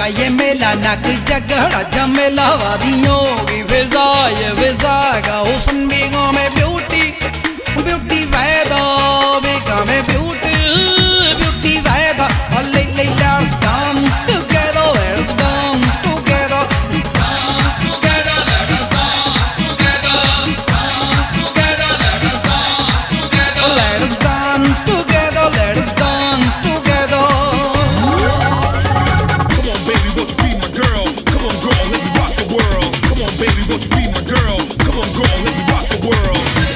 ये मेला ना कोई झगड़ा झमेला वादियों की फिजा ये फिजा का हुस्न बेगों में ब्यूटी ब्यूटी वैदा बेगों में ब्यूटी ब्यूटी वैदा और ले let's dance together, let's dance together, dance together, let us dance together, dance together, let us dance together, let us dance together, let us dance together. Come on, baby, won't you be my girl? Come on, girl, let me rock the world. Come on, baby, won't you be my girl? Come on, girl, let me rock the world.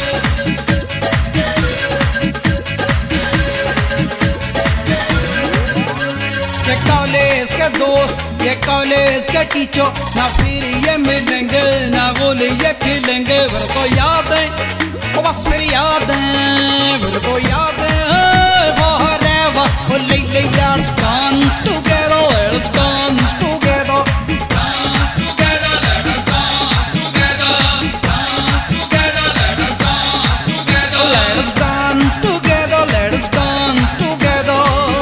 ये college के teacher ना फिर ये मिलेंगे ना गोली ये खिलेंगे फिर को यादें ओ बस फिर यादें फिर को यादें forever oh let's dance together let's dance together dance together let us dance together dance together let us dance together let us dance together let us dance together.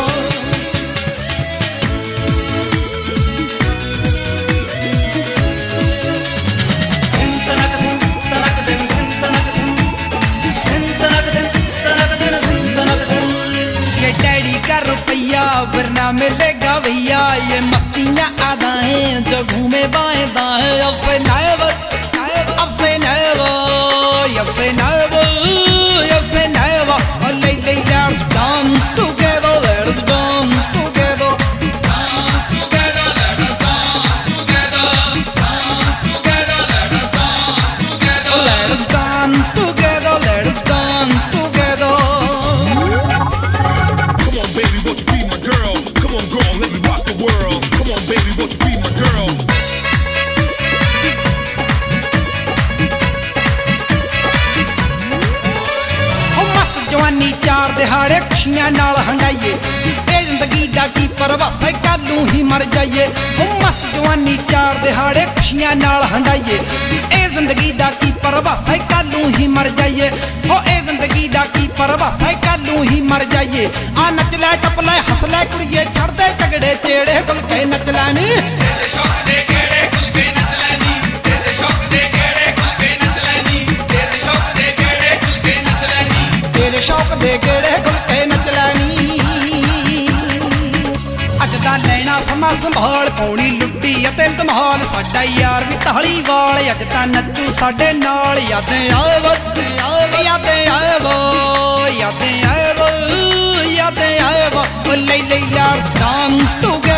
रुपया वरना मिलेगा भैया ये मस्तियाँ आदाएं जो घूमे बाएं दाएं अब से never अब से never अब से never अब से never और let's dance together let's dance together dance together let us dance together dance together let us dance together let us dance together let us dance together. Baby, won't you be my girl? Come on, girl, let me rock the world. Come on, baby, won't you be my girl? ओ मस्त जवानी चार दिहाड़े खुशियां नाल हंडाइए ए जिंदगी दा की परवाह है कलू ही मर जाइए ओ मस्त जवानी चार दिहाड़े खुशियां नाल हंडाइए ए जिंदगी दा की परवाह है कलू ही मर जाइए ओ ए जिंदगी दा की परवाह है कलू ही मर जाइए आ नच ले टप ले हंस ले कुड़िए छड़ दे झगड़े चेड़े कुल के नच लैनी तेरे शौक दे केड़े कुल के नच लैनी तेरे शौक दे केड़े कुल के नच लैनी तेरे शौक दे केड़े कुल के नच लैनी तेरे शौक दे केड़े कुल के नच लैनी अज दा लेना समा संभाल पौनी लुੱਡੀ ਅਤੇ ਧਮਾਲ ਸਾਡਾ ਯਾਰ ਵੀ ਤਾਲੀ ਵਾਲ ਅੱਜ ਤਾਂ ਨੱਚੂ ਸਾਡੇ ਨਾਲ ਯਾਦਾਂ ਆਵੇ ਯਾਦਾਂ ਆਵੇ ਯਾਦਾਂ ਆਵੇ ਯਾਦਾਂ ਆਵੇ let's dance together